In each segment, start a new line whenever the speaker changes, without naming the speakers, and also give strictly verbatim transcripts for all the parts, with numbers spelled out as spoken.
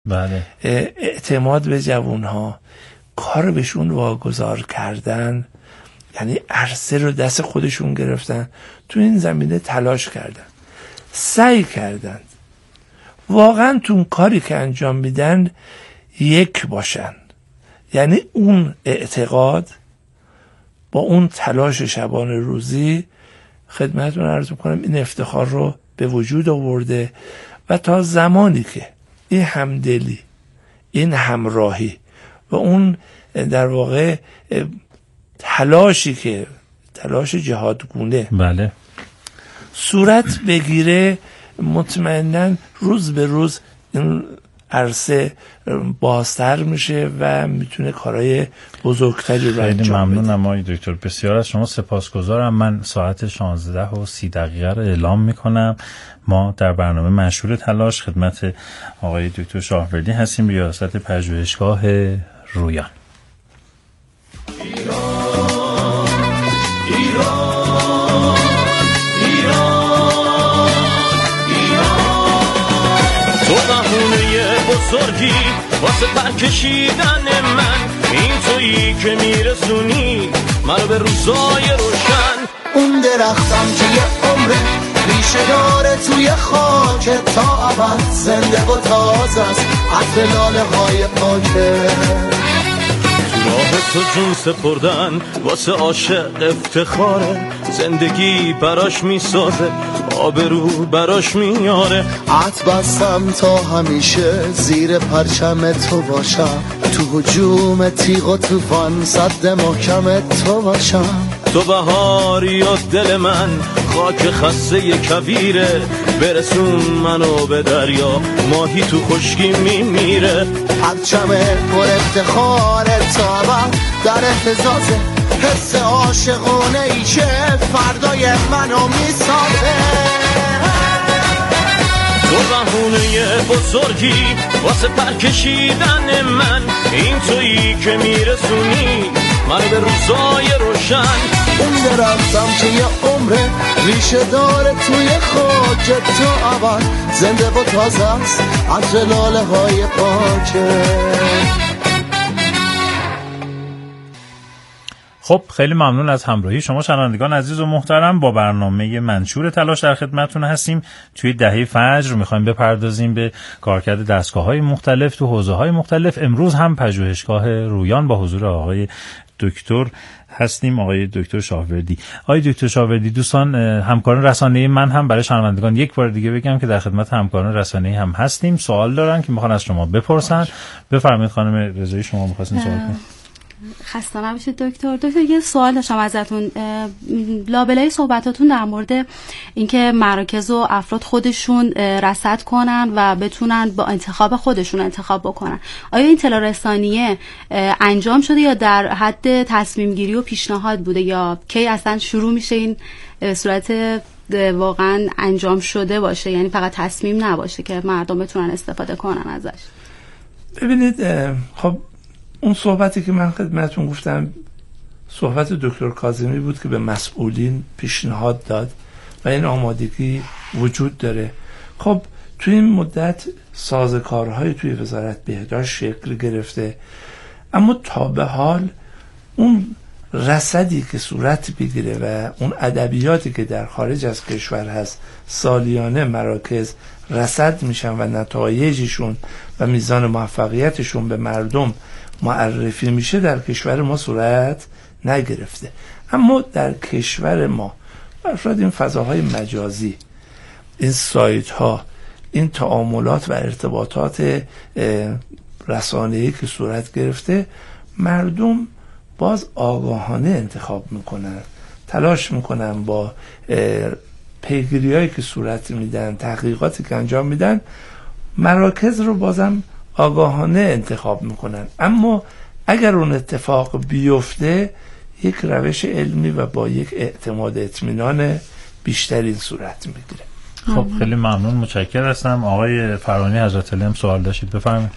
بله.
اعتماد به جوانها، کار بهشون واگذار کردن، یعنی عرصه رو دست خودشون گرفتن، تو این زمینه تلاش کردن، سعی کردن واقعا تو اون کاری که انجام میدن یک باشن. یعنی اون اعتقاد با اون تلاش شبانه روزی، خدمتتون عرض میکنم، این افتخار رو به وجود آورده. و تا زمانی که این همدلی، این همراهی و اون در واقع تلاشی که تلاش جهادگونه
بله
صورت بگیره، مطمئناً روز به روز این عرصه بازتر میشه و میتونه کارهای بزرگتری رو انجام بده.
خیلی ممنونم آقای دکتر، بسیار از شما سپاسگزارم. من ساعت شانزده و سی دقیقه رو اعلام میکنم. ما در برنامه منشور تلاش خدمت آقای دکتر شاهوردی هستیم، ریاست پژوهشگاه رویان.
ایران ایران ایران ایران، تو بهونه بزرگی واسه پرکشیدن من، این تویی که میرسونی منو به روزای روشن.
اون درختم که یه عمره ریشه داره توی خاک تا ابد، زنده و تازه است عطر لاله های پاکه.
راه تو جون سپردن واسه عاشق افتخاره، زندگی براش میسازه، آبرو براش میاره.
عط بستم تا همیشه زیر پرچم تو باشم، تو هجوم تیغ و توفان صد محکم تو باشم.
تو بهاری و دل من خاک خسته کویره، برسون منو به دریا، ماهی تو خشکی میمیره.
پرچم پر افتخاره تا ابد در اهتزازه، حس عاشقونه ای که فردای منو میسازه.
تو بهونه بزرگی واسه پرکشیدن من، این تویی که میرسونی منو به روزای روشن.
اون درختم که یه عمره ریشه داره توی خاک تو ابد، زنده و تازه است عطر لاله های پاکه.
خب خیلی ممنون از همراهی شما شنوندگان عزیز و محترم. با برنامه منشور تلاش در خدمتتون هستیم. توی دهه فجر میخوایم بپردازیم به کارکرد دستگاه‌های مختلف تو حوزه‌های مختلف. امروز هم پژوهشگاه رویان با حضور آقای دکتر هستیم، آقای دکتر شاهوردی. آقای دکتر شاهوردی، دوستان همکاران رسانه‌ای من هم برای شنوندگان یک بار دیگه بگم که در خدمت همکاران رسانه‌ای هم هستیم. سوال دارن که میخوان از شما بپرسن. بفرمایید خانم رضایی، شما می‌خواستین سوال کنید.
خسته نباشید دکتر. دکتر یه سوال داشتم ازتون. لابلای صحبتاتون در مورد اینکه مراکز و افراد خودشون رصد کنن و بتونن با انتخاب خودشون انتخاب بکنن، آیا این اطلاع رسانیه انجام شده یا در حد تصمیم گیری و پیشنهاد بوده، یا کی اصلا شروع میشه این صورت واقعا انجام شده باشه، یعنی فقط تصمیم نباشه که مردم بتونن استفاده کنن ازش؟
ببینید، خب اون صحبتی که من خدمتتون گفتم صحبت دکتر کاظمی بود که به مسئولین پیشنهاد داد و این آمادگی وجود داره. خب توی این مدت سازوکارهای توی وزارت بهداشت شکل گرفته، اما تا به حال اون رصدی که صورت بگیره و اون ادبیاتی که در خارج از کشور هست، سالیانه مراکز رصد میشن و نتایجشون و میزان موفقیتشون به مردم معرفی میشه، در کشور ما صورت نگرفته. اما در کشور ما افراد این فضاهای مجازی، این سایت ها، این تعاملات و ارتباطات رسانه‌ای که صورت گرفته، مردم باز آگاهانه انتخاب میکنن، تلاش میکنن با پیگیری هایی که صورت میدن، تحقیقاتی که انجام میدن، مراکز رو بازم آگاهانه انتخاب میکنن. اما اگر اون اتفاق بیفته، یک روش علمی و با یک اعتماد اطمینان بیشتر این صورت میگیره.
خب خیلی ممنون، متشکرم هستم. آقای فرانی حضرت علی هم سوال داشتید، بفرمایید.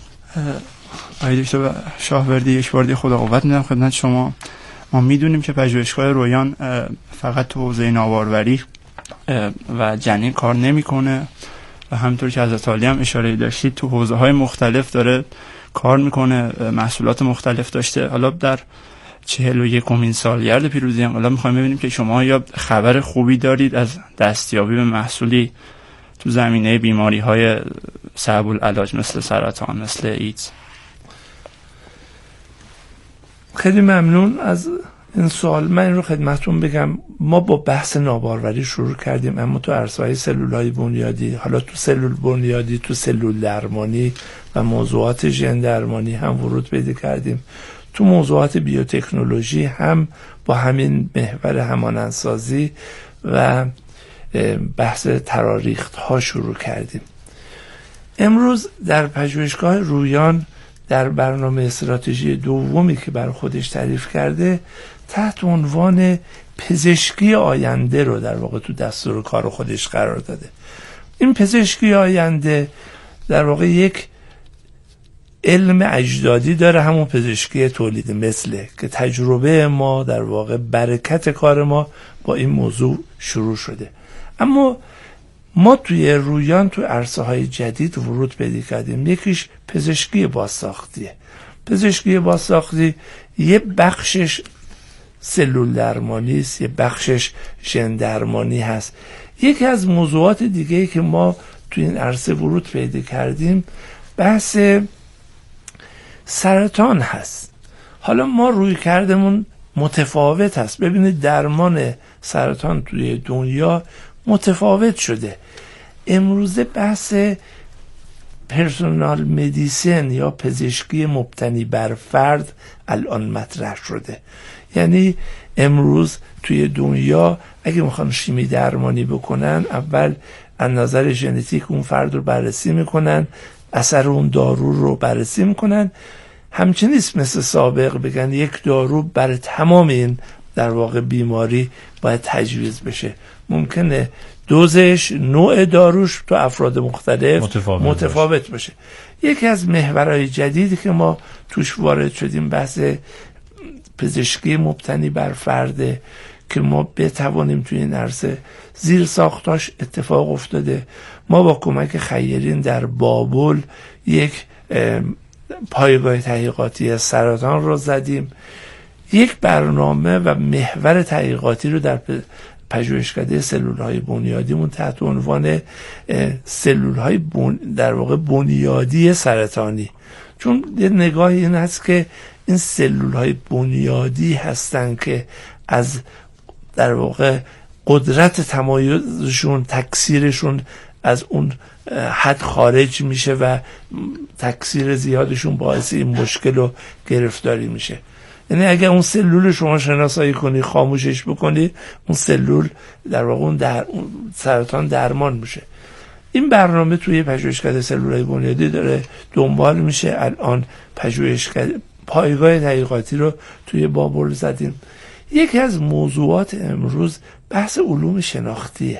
آقای دکتر شاهوردی، یک بار دیگه خدا قوت میدم خدمت شما. ما میدونیم که پژوهشگاه رویان فقط تو حوزه ناواروری و جنین کار نمیکنه و همطور که حضرت عالی هم اشاره داشتید تو حوزه‌های مختلف داره کار میکنه، محصولات مختلف داشته. حالا در چهل و یکمین سالگرد پیروزی هم حالا میخوایم ببینیم که شما یا خبر خوبی دارید از دستیابی به محصولی تو زمینه بیماری های صعب العلاج مثل سرطان، مثل ایدز.
خیلی ممنون از این سوال. من این رو خدمتتون بگم، ما با بحث ناباروری شروع کردیم، اما تو عرصه‌های سلول‌های بنیادی، حالا تو سلول بنیادی، تو سلول درمانی و موضوعات ژن درمانی هم ورود پیدا کردیم. تو موضوعات بیوتکنولوژی هم با همین محور همانندسازی و بحث تراریخت ها شروع کردیم. امروز در پژوهشگاه رویان در برنامه استراتژی دومی که بر خودش تعریف کرده تحت عنوان پزشکی آینده رو در واقع تو دستور کار خودش قرار داده. این پزشکی آینده در واقع یک علم اجدادی داره، همون پزشکی تولید مثله که تجربه ما در واقع برکت کار ما با این موضوع شروع شده. اما ما توی رویان تو عرصه های جدید ورود پیدا کردیم. یکیش پزشکی بازساختیه. پزشکی بازساختی یه بخشش سلول درمانی است، یه بخشش ژن درمانی هست. یکی از موضوعات دیگه‌ای که ما تو این عرصه ورود پیدا کردیم بحث سرطان هست. حالا ما روی کردمون متفاوت هست. ببینید درمان سرطان توی دنیا متفاوت شده. امروزه بحث پرسونال مدیسن یا پزشکی مبتنی بر فرد الان مطرح شده. یعنی امروز توی دنیا اگه میخوان شیمی درمانی بکنن، اول از نظر ژنتیک اون فرد رو بررسی میکنن، اثر اون دارو رو بررسی میکنن. همچنین نیست مثل سابق بگن یک دارو برای تمام این در واقع بیماری باید تجویز بشه. ممکنه دوزش، نوع داروش تو افراد مختلف متفاوت, متفاوت باشه. یکی از محورهای جدیدی که ما توش وارد شدیم بحث پزشکی مبتنی بر فرده که ما بتوانیم توی این عرصه زیر ساختاش اتفاق افتاده. ما با کمک خیرین در بابل یک پایگاه تحقیقاتی سرطان رو زدیم. یک برنامه و محور تحقیقاتی رو در پژوهشکده سلول‌های بنیادیمون تحت عنوان سلول‌های بن... در واقع بنیادی سرطانی، چون یه نگاهی این هست که این سلول‌های بنیادی هستن که از در واقع قدرت تمایزشون، تکثیرشون از اون حد خارج میشه و تکثیر زیادشون باعث این مشکل و گرفتاری میشه. یعنی اگر اون سلول شما شناسایی کنی، خاموشش بکنی، اون سلول در واقع اون در اون سرطان درمان میشه. این برنامه توی پژوهشکده سلول‌های بنیادی داره دنبال میشه. الان پژوهشکده پایگاه تحقیقاتی رو توی بابل زدیم. یکی از موضوعات امروز بحث علوم شناختیه.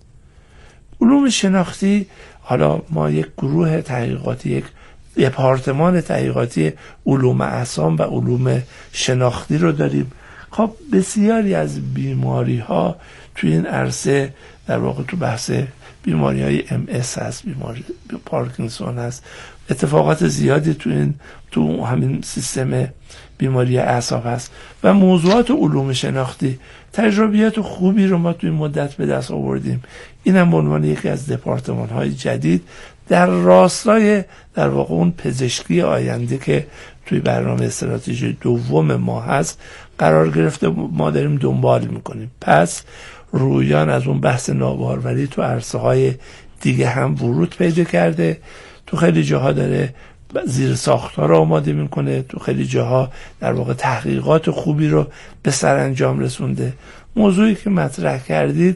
علوم شناختی، حالا ما یک گروه تحقیقاتی، یک دپارتمان تحقیقاتی علوم اعصاب و علوم شناختی رو داریم. خب بسیاری از بیماری ها توی این عرصه در واقع تو بحث بیماری های ام اس هست، بیماری پارکینسون هست، اتفاقات زیادی تو این تو همین سیستم بیماری اعصاب هست و موضوعات علوم شناختی. تجربیات خوبی رو ما توی مدت به دست آوردیم. این هم به عنوان یکی از دپارتمان های جدید در راستای در واقع اون پزشکی آینده که توی برنامه استراتژی دوم ما هست قرار گرفته، ما داریم دنبال میکنیم. پس رویان از اون بحث ناباروری تو عرصه های دیگه هم ورود پیدا کرده. تو خیلی جاها داره زیر ساخت‌ها رو آماده میکنه، تو خیلی جاها در واقع تحقیقات خوبی رو به سرانجام رسونده. موضوعی که مطرح کردید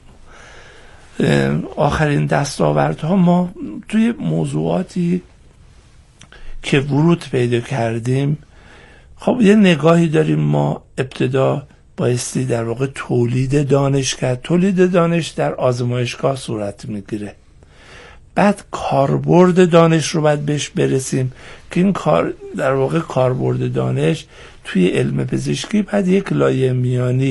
آخرین دستاوردها، ما توی موضوعاتی که ورود پیدا کردیم خب یه نگاهی داریم. ما ابتدا بایستی در واقع تولید دانش کرد. تولید دانش در آزمایشگاه صورت میگیره، بعد کاربرد دانش رو باید بهش برسیم که این کار در واقع کاربرد دانش توی علم پزشکی بعد یک لایه میانی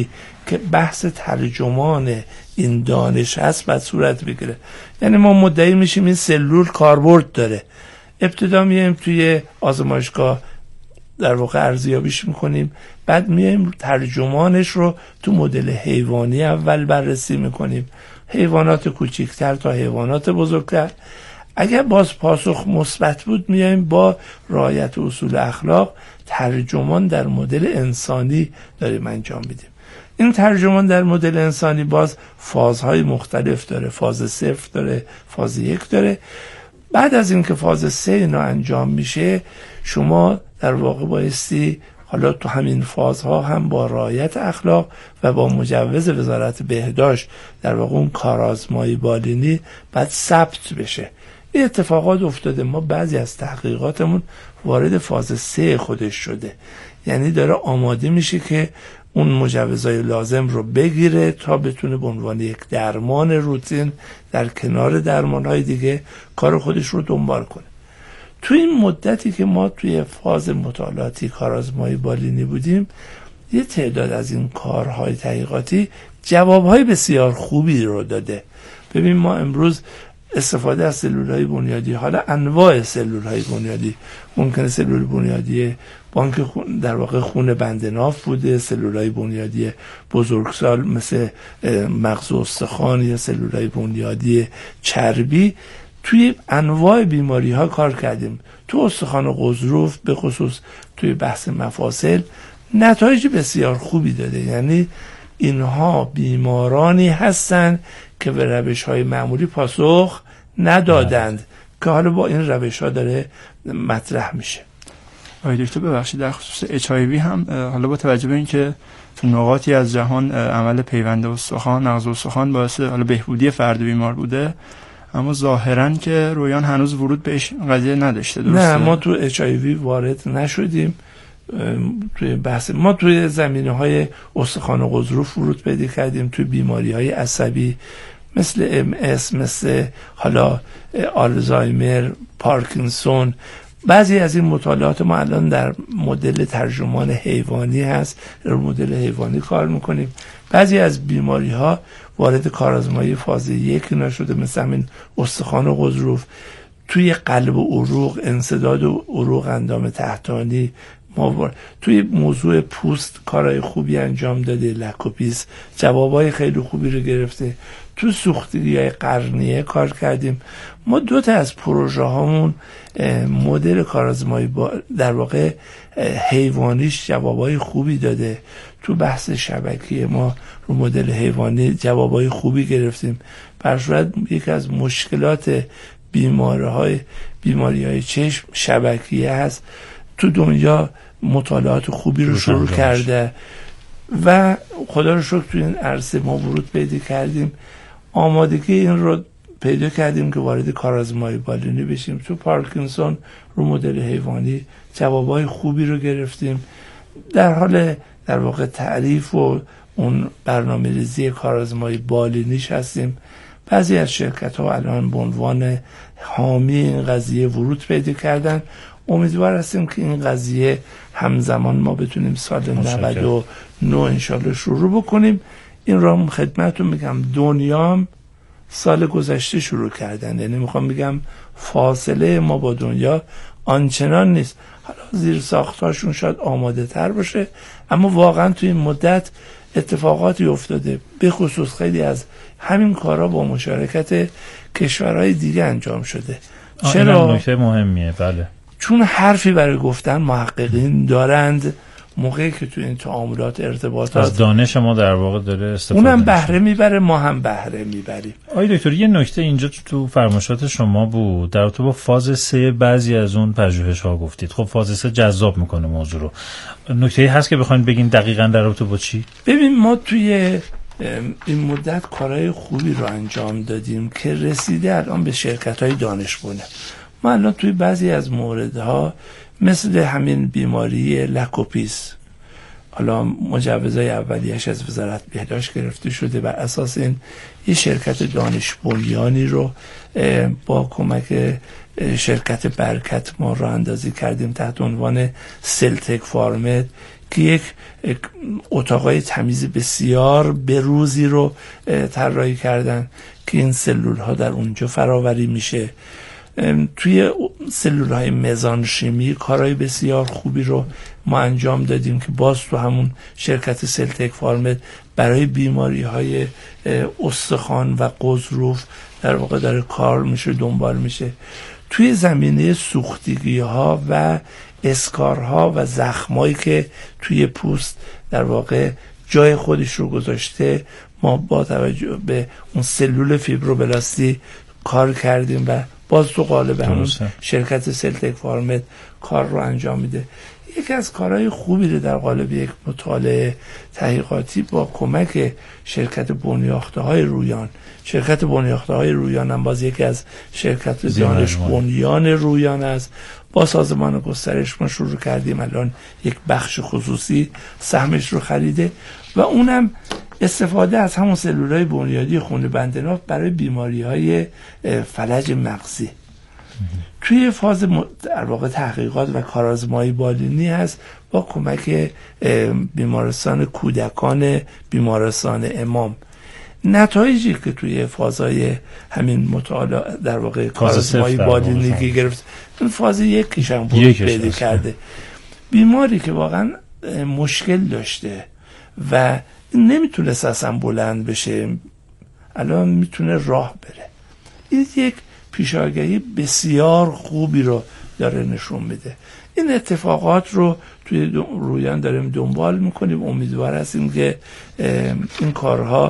که بحث ترجمان این دانش هست باید صورت بگیره. یعنی ما مدعی میشیم این سلول کاربرد داره، ابتدا میایم توی آزمایشگاه در واقع ارزیابیش میکنیم، بعد میایم ترجمانش رو تو مدل حیوانی اول بررسی میکنیم، حیوانات کوچکتر تا حیوانات بزرگتر. اگر باز پاسخ مثبت بود میایم با رعایت اصول اخلاق ترجمان در مدل انسانی داریم انجام میدیم. این ترجمان در مدل انسانی باز فازهای مختلف داره، فاز صفر داره، فاز یک داره. بعد از اینکه فاز سه اینا انجام میشه، شما در واقع بایستی حالا تو همین فازها هم با رعایت اخلاق و با مجوز وزارت بهداشت در واقع اون کارآزمایی بالینی بعد ثبت بشه. این اتفاقات افتاده، ما بعضی از تحقیقاتمون وارد فاز سه خودش شده، یعنی داره آماده میشه که اون مجوزهای لازم رو بگیره تا بتونه به عنوان یک درمان روتین در کنار درمانهای دیگه کار خودش رو دنبال کنه. تو این مدتی که ما توی فاز مطالعاتی کارآزمایی بالینی بودیم، یه تعداد از این کارهای تحقیقاتی جوابهای بسیار خوبی رو داده. ببین ما امروز استفاده از سلول‌های بنیادی، حالا انواع سلول‌های بنیادی، ممکنه سلول بنیادی بانک خون در واقع خون بندناف بوده، سلول‌های بنیادی بزرگسال مثل مغز و استخوان یا سلول‌های بنیادی چربی، توی انواع بیماری‌ها کار کردیم. تو استخوان غضروف به خصوص توی بحث مفاصل نتایج بسیار خوبی داده. یعنی اینها بیمارانی هستند که به روش‌های معمولی پاسخ ندادند که حالا با این روش‌ها داره مطرح میشه.
آقای دکتر ببخشید در خصوص اچ آی وی هم حالا با توجه به اینکه تو نقاطی از جهان عمل پیوند استخوان، نقض استخوان باعث حالا بهبودی فرد بیمار بوده، اما ظاهراً که رویان هنوز ورود بهش قضیه نداشته. درسته؟
نه، ما تو اچ آی وی وارد نشدیم. توی بحث ما توی زمینه‌های استخوان و غضروف ورود پیدا کردیم، توی بیماری‌های عصبی مثل ام اس، مثل حالا آلزایمر، پارکینسون. بعضی از این مطالعات ما الان در مدل ترجمان حیوانی هست، در مدل حیوانی کار میکنیم. بعضی از بیماری‌ها وارد کارآزمایی فاز یک نشده، مثل همین استخوان و غضروف. توی قلب و عروق، انسداد و عروق اندام تحتانی، ما توی موضوع پوست کارهای خوبی انجام داده، لکوپیس جوابای خیلی خوبی رو گرفته. تو سوختگی‌های قرنیه کار کردیم. ما دو تا از پروژه هامون مدل کارآزمایی در واقع حیوانیش جوابای خوبی داده. تو بحث شبکی ما رو مدل حیوانی جوابای خوبی گرفتیم. بر صورت یکی از مشکلات بیماری‌های بیماری‌های چشم شبکیه هست. تو دنیا مطالعات خوبی رو شروع کرده و خدا رو شکر تو این عرصه ما ورود پیدا کردیم. آمادگی این رو پیدا کردیم که وارد کارآزمایی بالینی بشیم. تو پارکینسون رو مدل حیوانی جوابای خوبی رو گرفتیم. در حال در واقع تعریف و اون برنامه‌ریزی کارآزمایی بالینیش هستیم. بعضی از شرکت‌ها الان به عنوان حامی این قضیه ورود پیدا کردن. امیدوار هستیم که این قضیه همزمان ما بتونیم سال نود و نه انشالله شروع بکنیم. این را خدمتتون میگم دنیا هم سال گذشته شروع کردن، یعنی میخوام بگم فاصله ما با دنیا آنچنان نیست. حالا زیر ساختاشون شاید آماده تر باشه، اما واقعا توی این مدت اتفاقاتی افتاده، به خصوص خیلی از همین کارا با مشارکت کشورهای دیگه انجام شده.
چرا؟ نکته مهمیه. بله،
چون حرفی برای گفتن محققین دارند. موقعی که تو این تعاملات ارتباطات
از دانش ما در واقع داره استفاده،
اونم بهره میبره، ما هم بهره میبریم.
آقای دکتر یه نکته اینجا تو فرمایشات شما بود در رابطه با فاز سه بعضی از اون پژوهش‌ها گفتید. خب فاز سه جذاب میکنه موضوع رو. نکته‌ای هست که بخواید بگین دقیقاً در رابطه با چی؟
ببین ما توی این مدت کارهای خوبی رو انجام دادیم که رسیده الان به شرکت‌های دانشگونه. ما الان توی بعضی از موردها مثل همین بیماری لکوپیس، حالا مجوزهای اولیش از وزارت بهداشت گرفته شده، بر اساس این یه شرکت دانش بنیانی رو با کمک شرکت برکت ما راه اندازی کردیم تحت عنوان سلتک فارمت. که یک اتاقای تمیز بسیار بروزی رو طراحی کردن که این سلول ها در اونجا فراوری میشه. توی سلول های مزان شیمی کارهای بسیار خوبی رو ما انجام دادیم که باز تو همون شرکت سلتک فارمت برای بیماری های استخوان و قضروف در واقع داره کار میشه، دنبال میشه. توی زمینه سوختگی ها و اسکارها و زخمایی که توی پوست در واقع جای خودش رو گذاشته، ما با توجه به اون سلول فیبروبلاستی کار کردیم و باز تو قالب همون شرکت سلتک فارمت کار رو انجام میده. یکی از کارهای خوبی رو در قالب یک مطالعه تحقیقاتی با کمک شرکت بنیاخته های رویان، شرکت بنیاخته های رویان هم باز یکی از شرکت دانش بنیان رویان است، با سازمان گسترش ما شروع کردیم الان یک بخش خصوصی سهمش رو خریده و اونم استفاده از همون سلولای بنیادی خون بندناف برای بیماری های فلج مغزی. توی فاز در واقع تحقیقات و کارآزمایی بالینی هست با کمک بیمارستان کودکان بیمارستان امام. نتایجی که توی فازهای همین مطالعه در واقع کارآزمایی بالینی گرفت، این فاز یکیش هم بود پیدا کرده. بیماری که واقعا مشکل داشته و نمیتونست اصلا بلند بشه، الان میتونه راه بره. این یک پیشاگهی بسیار خوبی رو داره نشون میده. این اتفاقات رو توی رویان داریم دنبال میکنیم. امیدوار هستیم که این کارها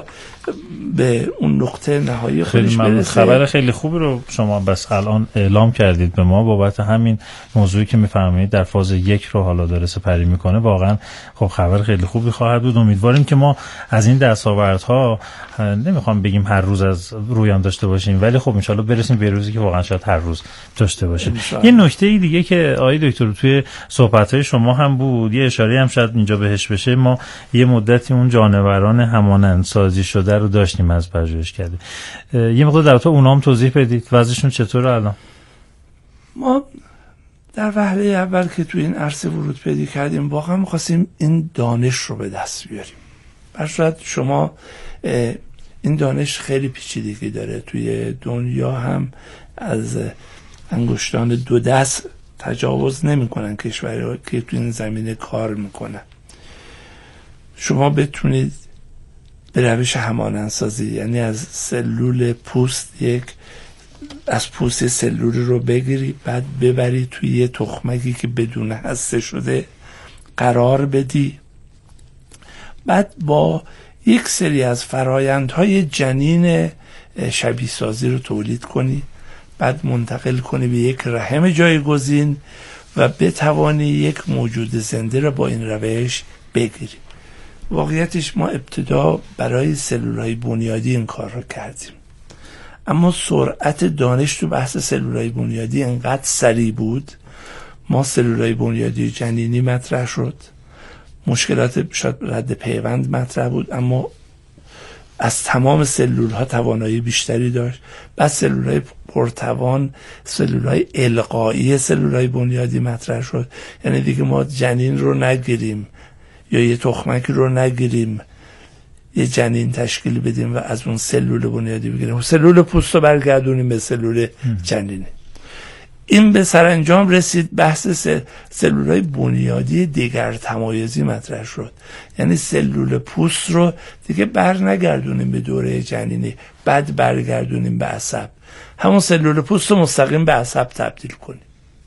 به اون نقطه نهایی خودش برسه.
خبر خیلی خوبی رو شما بس الان اعلام کردید به ما بابت همین موضوعی که میفرمایید در فاز یک رو حالا داره سپری میکنه. واقعا خب خبر خیلی خوبی خواهد بود. امیدواریم که ما از این دستاوردها نمیخوام بگیم هر روز از رویان داشته باشیم، ولی خب ان شاء الله برسیم به روزی که واقعا شاید هر روز داشته باشیم. یه نکته دیگه که آقای دکتر توی صحبت‌های شما هم بود، یه اشاره هم شاید اینجا بهش بشه، ما یه مدتی اون جانوران همانندسازی شده رو داشتیم از پژوهشکده. یه مقدار در تو اونا هم توضیح بدید وضعشون چطوره الان؟
ما در وهله اول که توی این عرصه ورود پیدا کردیم واقعا می‌خواستیم این دانش رو به دست بیاریم. برشاید شما این دانش خیلی پیچیدگی داره، توی دنیا هم از انگشتان دو دست تجاوز نمی‌کنن کشورها که توی این زمینه کار میکنن. شما بتونید به روش همانندسازی، یعنی از سلول پوست یک از پوست سلولی رو بگیری، بعد ببری توی یه تخمکی که بدون هسته شده قرار بدی، بعد با یک سری از فرایندهای جنین شبیه سازی رو تولید کنی، بعد منتقل کنی به یک رحم جایگزین و بتوانی یک موجود زنده رو با این روش بگیری. واقعیتش ما ابتدا برای سلولای بنیادی این کار رو کردیم، اما سرعت دانش تو بحث سلولای بنیادی انقدر سریع بود، ما سلولای بنیادی جنینی مطرح شد، مشکلات شاید رد پیوند مطرح بود، اما از تمام سلول ها توانایی بیشتری داشت. بعد سلول های پرتوان، سلول های القایی سلول های بنیادی مطرح شد، یعنی دیگه ما جنین رو نگیریم یا یه تخمک رو نگیریم، یه جنین تشکیل بدیم و از اون سلول بنیادی بگیریم، سلول پوست رو برگردونیم به سلول جنینی. این به سرانجام رسید بحث سلول های بنیادی دیگر تمایزی مطرح شد، یعنی سلول پوست رو دیگه بر نگردونیم به دوره جنینی، بعد برگردونیم به عصب، همون سلول پوست رو مستقیم به عصب تبدیل کنیم.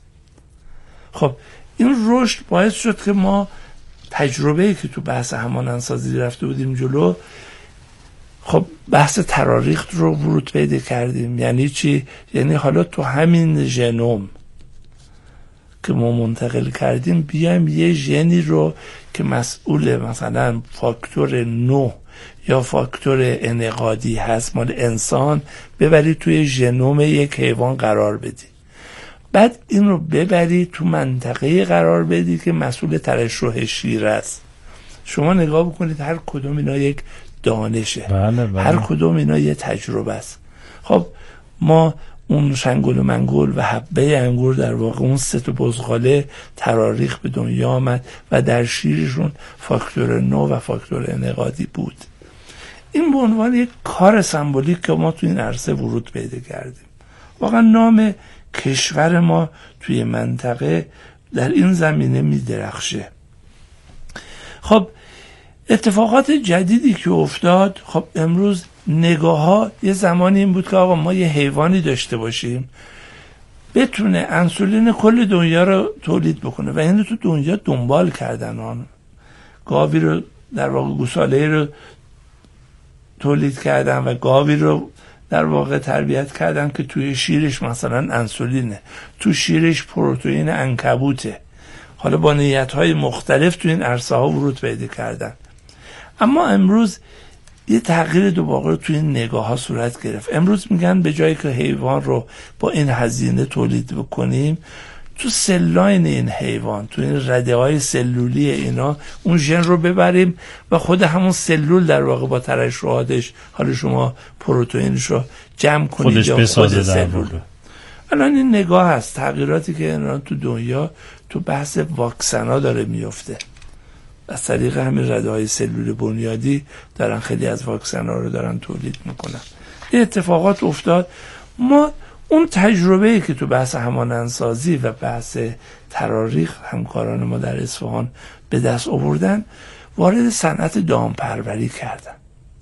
خب این رشد باعث شد که ما تجربه‌ای که تو بحث همانندسازی رفته بودیم جلو، خب بحث تراریخت رو ورود پیدا کردیم. یعنی چی؟ یعنی حالا تو همین ژنوم که ما منتقل کردیم بیایم یه ژنی رو که مسئول مثلا فاکتور نه یا فاکتور انعقادی هست مال انسان ببری توی ژنوم یک حیوان قرار بدی، بعد این رو ببری تو منطقه قرار بدی که مسئول ترشح شیر است. شما نگاه بکنید هر کدوم اینا یک دانشه،
بله بله.
هر کدوم اینا یه تجربه است. خب ما اون شنگل و منگل و حبه انگور در واقع اون سه تا بزغاله تراریخ به دنیا آمد و در شیرشون فاکتور نو و فاکتور انعقادی بود. این به عنوان یک کار سمبولیک که ما تو این عرصه ورود پیدا کردیم. واقعا نام کشور ما توی منطقه در این زمینه می درخشه. خب اتفاقات جدیدی که افتاد، خب امروز نگاه ها یه زمانی این بود که آقا ما یه حیوانی داشته باشیم بتونه انسولین کل دنیا رو تولید بکنه و اینو تو دنیا دنبال کردن. آن گاوی رو در واقع گوساله رو تولید کردن و گاوی رو در واقع تربیت کردن که توی شیرش مثلا انسولینه، تو شیرش پروتئین عنکبوته. حالا با نیت‌های مختلف تو این عرصه ها ورود پیدا کردن. اما امروز یه تغییر دو واقع تو این نگاه ها صورت گرفت. امروز میگن به جایی که حیوان رو با این هزینه تولید بکنیم، تو سلاین این حیوان، تو این رده های سلولی اینا اون ژن رو ببریم و خود همون سلول در واقع با ترشحاتش حالا شما پروتئینش رو جمع کنید
خودش بسازه در واقع.
الان این نگاه هست. تغییراتی که الان تو دنیا تو بحث واکسن ها داره میفته. از طریق همین رده های سلول بنیادی دارن خیلی از واکسن ها رو دارن تولید میکنن. این اتفاقات افتاد. ما اون تجربه‌ای که تو بحث همانندسازی و بحث تراریخ همکاران ما در اصفهان به دست آوردن، وارد صنعت دامپروری کردن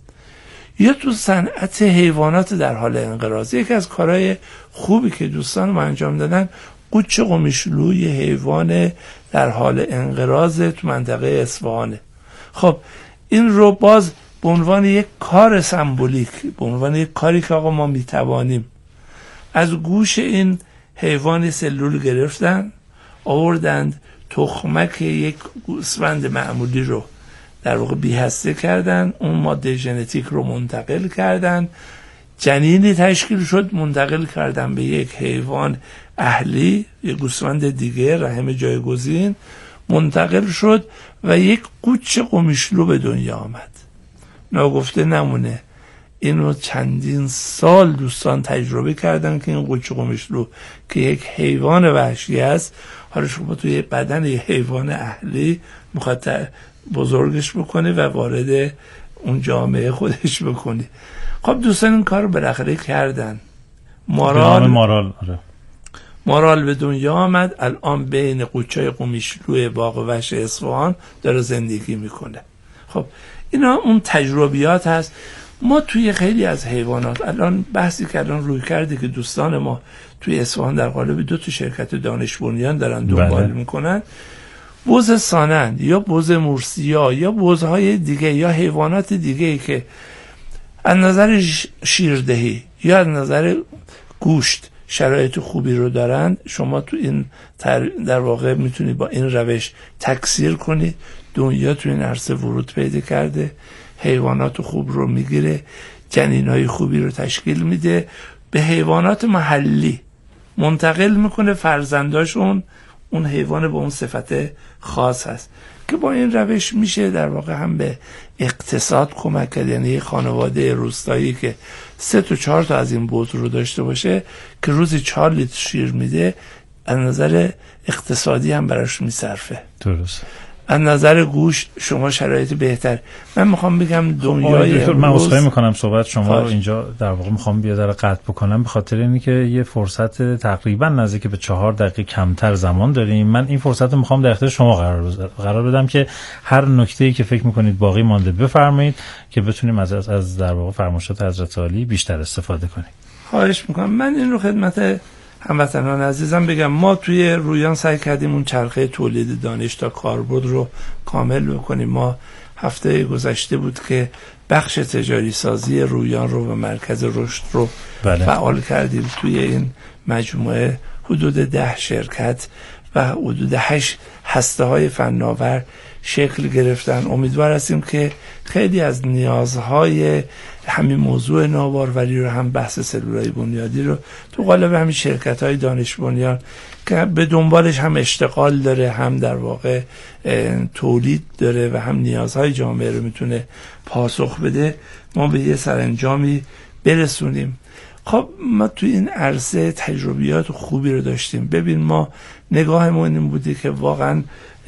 یا تو صنعت حیوانات در حال انقراض. یکی از کارهای خوبی که دوستان ما انجام دادن، قوچ قمیشلو یه حیوان در حال انقراض تو منطقه اصفهانه. خب این رو باز به عنوان یک کار سمبولیک، به عنوان یک کاری که آقا ما میتوانیم، از گوش این حیوان سلول گرفتن، آوردند تخمک یک گوسفند معمولی رو در واقع بی‌هسته کردن، اون ماده ژنتیک رو منتقل کردن، جنینی تشکیل شد، منتقل کردن به یک حیوان اهلی، یک گوسفند دیگه رحم جایگزین منتقل شد و یک قوچ قمیشلو به دنیا آمد. ناگفته نمونه اینو چندین سال دوستان تجربه کردن که این قوچ قمیشلو که یک حیوان وحشی است، حالا شما توی بدن یک حیوان اهلی میخواد بزرگش بکنه و وارد اون جامعه خودش بکنی. خب دوستان این کار رو بالاخره کردن. مارال
مارال آره.
مارال به دنیا آمد، الان بین قوچای قمیشلو باغ وحش اصفهان داره زندگی میکنه. خب اینا اون تجربیات هست. ما توی خیلی از حیوانات الان بحثی که الان روی کرده که دوستان ما توی اصفهان در قالب دو تا شرکت دانش بنیان دارن دنبال بله. میکنن، بز سانند یا بز مورسیا یا بزهای دیگه یا حیوانات دیگه که از نظر شیردهی یا از نظر گوشت شرایط خوبی رو دارن، شما تو این در واقع میتونید با این روش تکثیر کنید. دنیا تو این عرصه ورود پیدا کرده، حیوانات خوب رو میگیره، جنینای خوبی رو تشکیل میده، به حیوانات محلی منتقل میکنه، فرزنداشون اون حیوان با اون صفت خاص هست که با این روش میشه در واقع هم به اقتصاد کمک کرد. یعنی خانواده روستایی که سه تا چهار تا از این بز رو داشته باشه که روزی چهار لیتر شیر میده، از نظر اقتصادی هم براش میصرفه.
درست.
از نظر گوشت شما شرایط بهتر. من میخوام بگم دنیای امروز،
من عذرخواهی میکنم صحبت شما رو اینجا در واقع میخوام بیاد در قطع بکنم، به خاطر اینکه یه فرصت تقریبا نزدیک به چهار دقیقه کمتر زمان داریم. من این فرصت رو میخوام در اختیار شما قرار قرار بدم که هر نکته‌ای که فکر میکنید باقی مانده بفرمایید که بتونیم از از در واقع فرمایشات حضرت عالی بیشتر استفاده کنیم.
خواهش میکنم. من این رو خدمت هموطنان عزیزم بگم، ما توی رویان سعی کردیم اون چرخه تولید دانش تا کاربرد رو کامل بکنیم. ما هفته گذشته بود که بخش تجاری سازی رویان رو و مرکز رشد رو بله. فعال کردیم. توی این مجموعه حدود ده شرکت و حدود هشت هسته های فناور شکل گرفتن. امیدوار هستیم که خیلی از نیازهای همین موضوع نوآوری رو، هم بحث سلولای بنیادی رو تو قالب همین شرکت های دانش بنیان که به دنبالش هم اشتغال داره، هم در واقع تولید داره و هم نیازهای جامعه رو میتونه پاسخ بده، ما به یه سرانجامی برسونیم. خب ما تو این عرصه تجربیات خوبی رو داشتیم. ببین ما نگاهمون این بوده که واقعا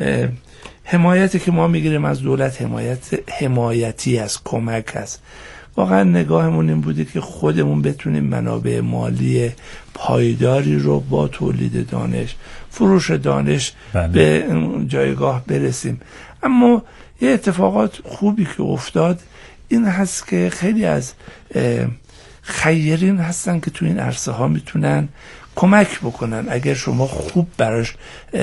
حمایتی که ما میگیریم از دولت حمایت حمایتی است، کمک است. واقعا نگاهمون این بوده که خودمون بتونیم منابع مالی پایداری رو با تولید دانش، فروش دانش بله. به جایگاه برسیم. اما یه اتفاقات خوبی که افتاد این هست که خیلی از خیرین هستن که تو این عرصه ها میتونن کمک بکنن اگر شما خوب براش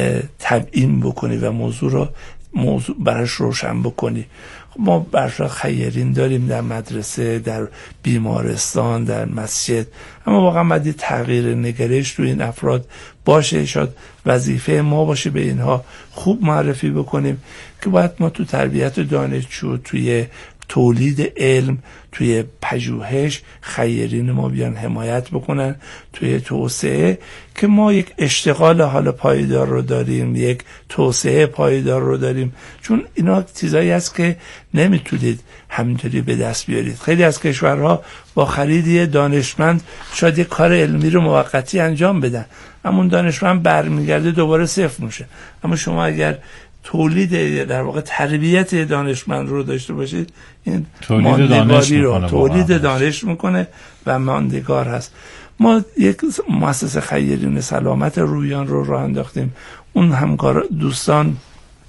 تبیین بکنی و موضوع رو موضوع براش روشن بکنی. ما برای خیرین داریم در مدرسه، در بیمارستان، در مسجد، اما واقعا باید تغییر نگرش تو این افراد باشه. شاید وظیفه ما باشه به اینها خوب معرفی بکنیم که باید ما تو تربیت دانشجو، توی تولید علم، توی پژوهش خیرین ما بیان حمایت بکنن، توی توسعه که ما یک اشتغال حال پایدار رو داریم، یک توسعه پایدار رو داریم. چون اینا چیزایی هست که نمیتونید همینطوری به دست بیارید. خیلی از کشورها با خرید دانشمند شاید یک کار علمی رو موقتی انجام بدن، اما اون دانشمند برمیگرده دوباره صفر میشه. اما شما اگر تولید در واقع تربیت دانشمند رو داشته باشید، این
تولید دانش
رو تولید دانش میکنه و ماندگار هست. ما یک مؤسسه خیرین سلامت رویان رو راه انداختیم. اون همکار دوستان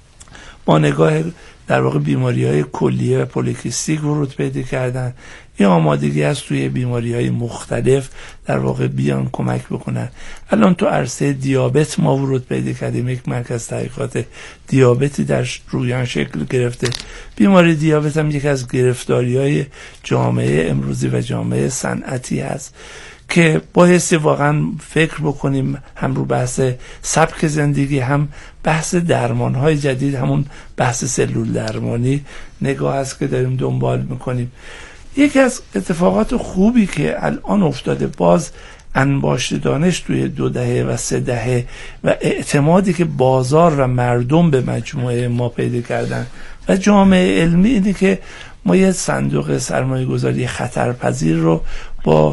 با نگاه در واقع بیماری‌های کلیه و پولیکیستیک ورود پیدا کردن. این آمادگی است توی بیماری‌های مختلف در واقع بیان کمک بکنن. الان تو عرصه دیابت ما ورود پیدا کردیم، یک مرکز تحقیقات دیابتی در رویان شکل گرفته. بیماری دیابت هم یک از گرفتاری‌های جامعه امروزی و جامعه صنعتی است که بایستی واقعا فکر بکنیم هم رو بحث سبک زندگی، هم بحث درمان‌های جدید، همون بحث سلول درمانی نگاه است که داریم دنبال میکنیم. یکی از اتفاقات خوبی که الان افتاده، باز انباشت دانش توی دو دهه و سه دهه و اعتمادی که بازار و مردم به مجموعه ما پیدا کردن و جامعه علمی، اینه که ما یه صندوق سرمایه گذاری خطرپذیر رو با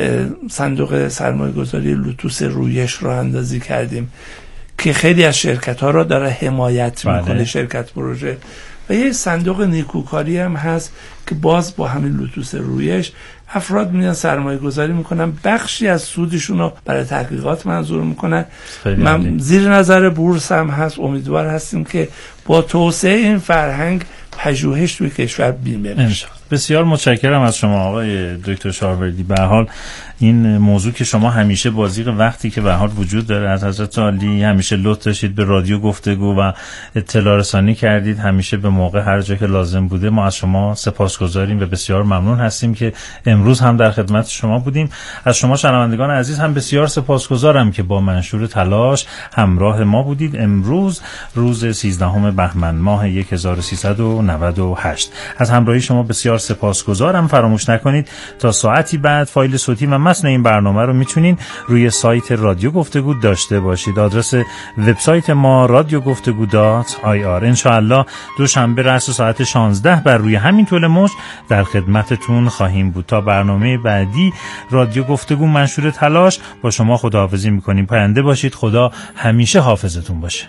صندوق سرمایه گذاری لوتوس رویش رو اندازی کردیم که خیلی از شرکت ها رو داره حمایت میکنه. بله. شرکت پروژه و یه صندوق نیکوکاری هم هست که باز با همین لوتوس رویش افراد میان سرمایه گذاری میکنن، بخشی از سودشون رو برای تحقیقات منظور میکنن. من زیر نظر بورس هم هست. امیدوار هستیم که با توسعه این فرهنگ پژوهش توی کشور بیمه بشه.
بسیار متشکرم از شما آقای دکتر شاروردی. به هر حال این موضوع که شما همیشه بازیق وقتی که به حال وجود داره از حضرت عالی همیشه لطف داشتید به رادیو گفتگو و اطلاع رسانی کردید، همیشه به موقع هر جا که لازم بوده. ما از شما سپاسگزاریم و بسیار ممنون هستیم که امروز هم در خدمت شما بودیم. از شما شنوندگان عزیز هم بسیار سپاسگزارم که با منشور تلاش همراه ما بودید. امروز روز سیزدهم بهمن ماه هزار و سیصد و نود و هشت. از همراهی شما بسیار سپاسگزارم. فراموش نکنید تا ساعتی بعد فایل صوتی و متن این برنامه رو میتونین روی سایت رادیو گفتگو داشته باشید. آدرس وبسایت ما رادیو گفتگو دات آی آر. ان شاء الله دوشنبه رأس ساعت شانزده بر روی همین طول موج در خدمتتون خواهیم بود. تا برنامه بعدی رادیو گفتگو منشور تلاش، با شما خداحافظی میکنیم. پاینده باشید. خدا همیشه حافظتون باشه.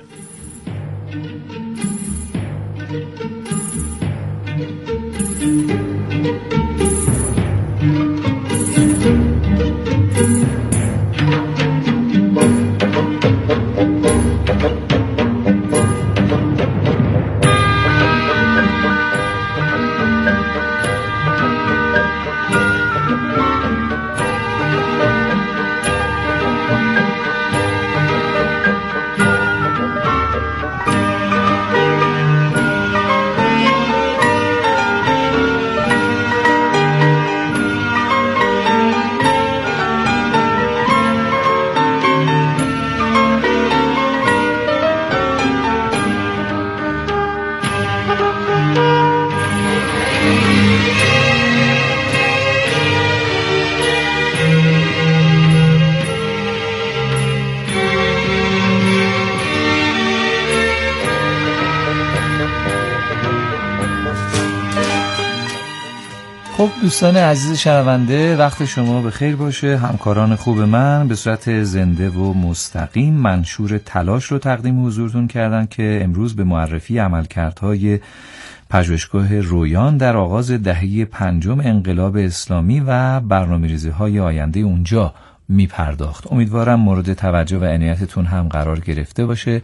خب دوستان عزیز شنونده، وقت شما به خیر باشه. همکاران خوب من به صورت زنده و مستقیم منشور تلاش رو تقدیم حضورتون کردن که امروز به معرفی عملکردهای پژوهشگاه رویان در آغاز دهه پنجم انقلاب اسلامی و برنامه‌ریزی‌های آینده اونجا می پرداخت. امیدوارم مورد توجه و عنایتتون هم قرار گرفته باشه.